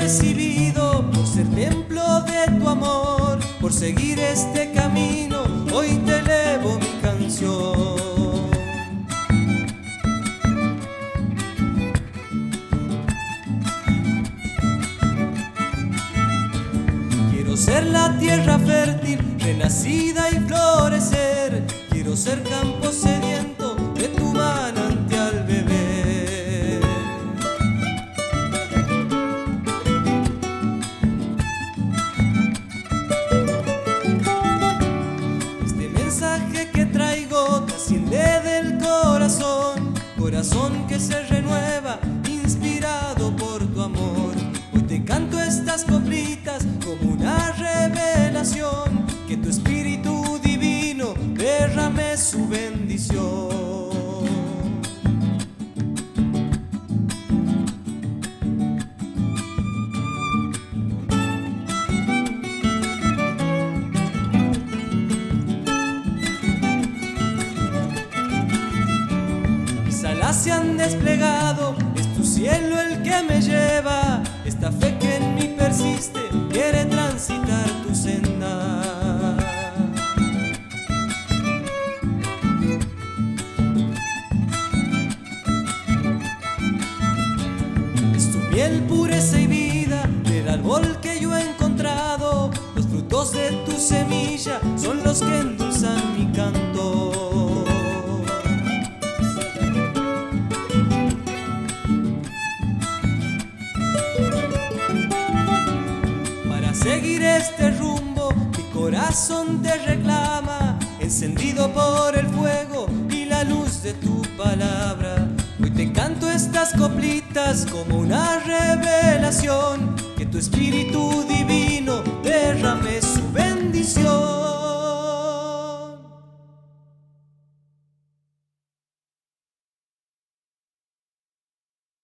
recibido por ser templo de tu amor, por seguir este camino, hoy te elevo mi canción. Quiero ser la tierra fértil, renacida y florecer. Quiero ser campo sediento de tu manantial beber. Este mensaje que traigo trasciende del corazón, corazón que se renueva, inspirado por tu amor. Hoy te canto estas coplitas como una revelación, que tu espíritu divino derrame su bendición. Mis alas se han desplegado, es tu cielo el que me lleva. Esta fe que en mí persiste quiere transitar tu senda. Es tu miel, pureza y vida del árbol que yo he encontrado. Los frutos de tu semilla son los que endulzan mi canto. Seguir este rumbo, mi corazón te reclama, encendido por el fuego y la luz de tu palabra. Hoy te canto estas coplitas como una revelación, que tu espíritu divino derrame